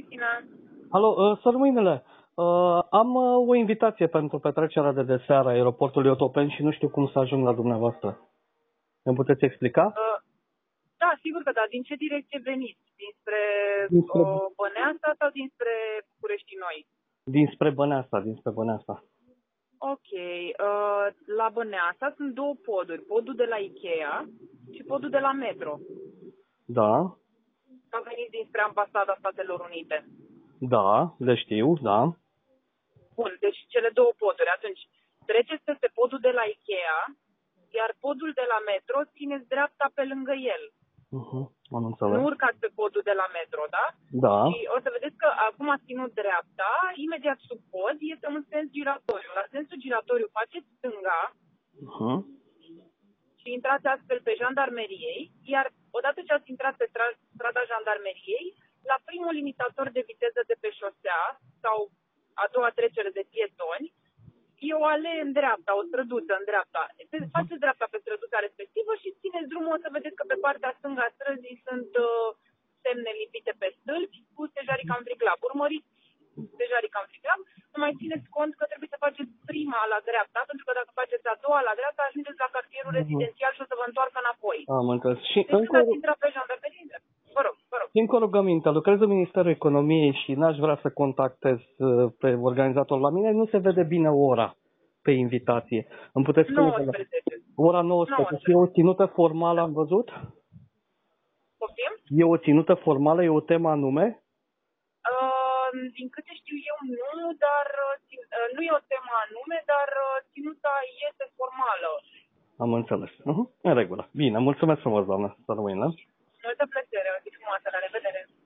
Cristina. Alo, sărmâinele, am o invitație pentru petrecerea de deseară a aeroportului Otopeni și nu știu cum să ajung la dumneavoastră. Îmi puteți explica? Da, sigur că da. Din ce direcție veniți? Dinspre Dinspre, Băneasa sau dinspre București Noi? dinspre Băneasa. Ok. La Băneasa sunt două poduri. Podul de la Ikea și podul de la metro. Da, Sau veniți dinspre Ambasada Statelor Unite. da, le știu, da. Bun, deci cele două poduri. Atunci, treceți peste podul de la Ikea, iar podul de la metro țineți dreapta pe lângă el. Am înțeles. Nu urcați pe podul de la metro, da? Da, Și o să vedeți că acum ați ținut dreapta, imediat sub pod este un sens giratoriu. La sensul giratoriu faceți stânga și intrați astfel pe Jandarmeriei, iar odată ce ați intrat pe strada Jandarmeriei, la primul limitator de viteză de pe șosea sau a doua trecere de pietoni, e o alee în dreapta, o străduță în dreapta. Faceți dreapta pe străduța respectivă și țineți drumul, o să vedeți că pe partea stângă a străzii sunt semne lipite pe stâlpi cu stejarii Country Club. Urmăriți stejarii Country Club, să mai țineți cont că trebuie să faceți prima la dreapta, pentru că dacă faceți a doua la dreapta, ajungeți la cartierul rezidențial și o să vă întoarcă înapoi. am înțeles. Și Deci când ați intrat pe Jandarmerie, vă rog. încă o rugăminte, lucrez în Ministerul Economiei și n-aș vrea să contactez pe organizator la mine, nu se vede bine ora pe invitație. Îmi puteți spune 19. ora 19. Și e o ținută formală, am văzut? Poftim? E o ținută formală, e o temă anume? Din câte știu eu, nu, dar nu e o temă anume, dar ținuta este formală. Am înțeles. În regulă. Bine, mulțumesc frumos, doamnă. Să rămână. Multă plăcere, o zi frumoasă, la revedere!